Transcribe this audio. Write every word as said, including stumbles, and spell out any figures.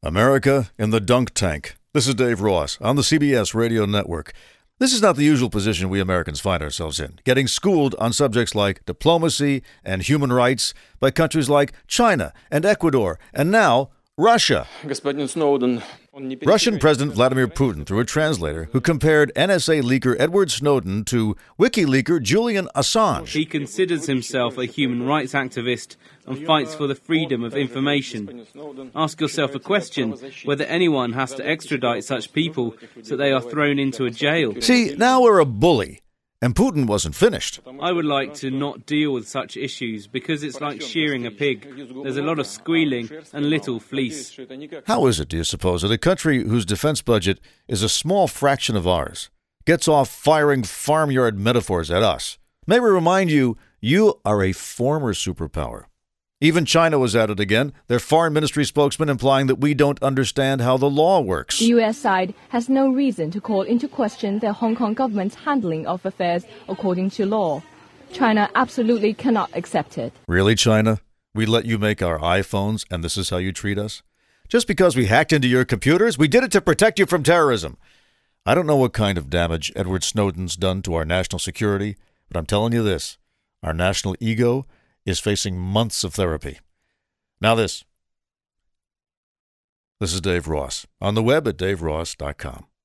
America in the dunk tank. This is Dave Ross on the C B S Radio Network. This is not the usual position we Americans find ourselves in, getting schooled on subjects like diplomacy and human rights by countries like China and Ecuador, and now Russia. Russian President Vladimir Putin, through a translator, who compared N S A leaker Edward Snowden to WikiLeaker Julian Assange. He considers himself a human rights activist and fights for the freedom of information. Ask yourself a question, whether anyone has to extradite such people so they are thrown into a jail. See, now we're a bully. And Putin wasn't finished. I would like to not deal with such issues because it's like shearing a pig. There's a lot of squealing and little fleece. How is it, do you suppose, that a country whose defense budget is a small fraction of ours gets off firing farmyard metaphors at us? May we remind you, you are a former superpower. Even China was at it again, their foreign ministry spokesman implying that we don't understand how the law works. The U S side has no reason to call into question the Hong Kong government's handling of affairs according to law. China absolutely cannot accept it. Really, China? We let you make our iPhones, and this is how you treat us? Just because we hacked into your computers? We did it to protect you from terrorism. I don't know what kind of damage Edward Snowden's done to our national security, but I'm telling you this, our national ego is facing months of therapy. Now this. This is Dave Ross, on the web at dave ross dot com.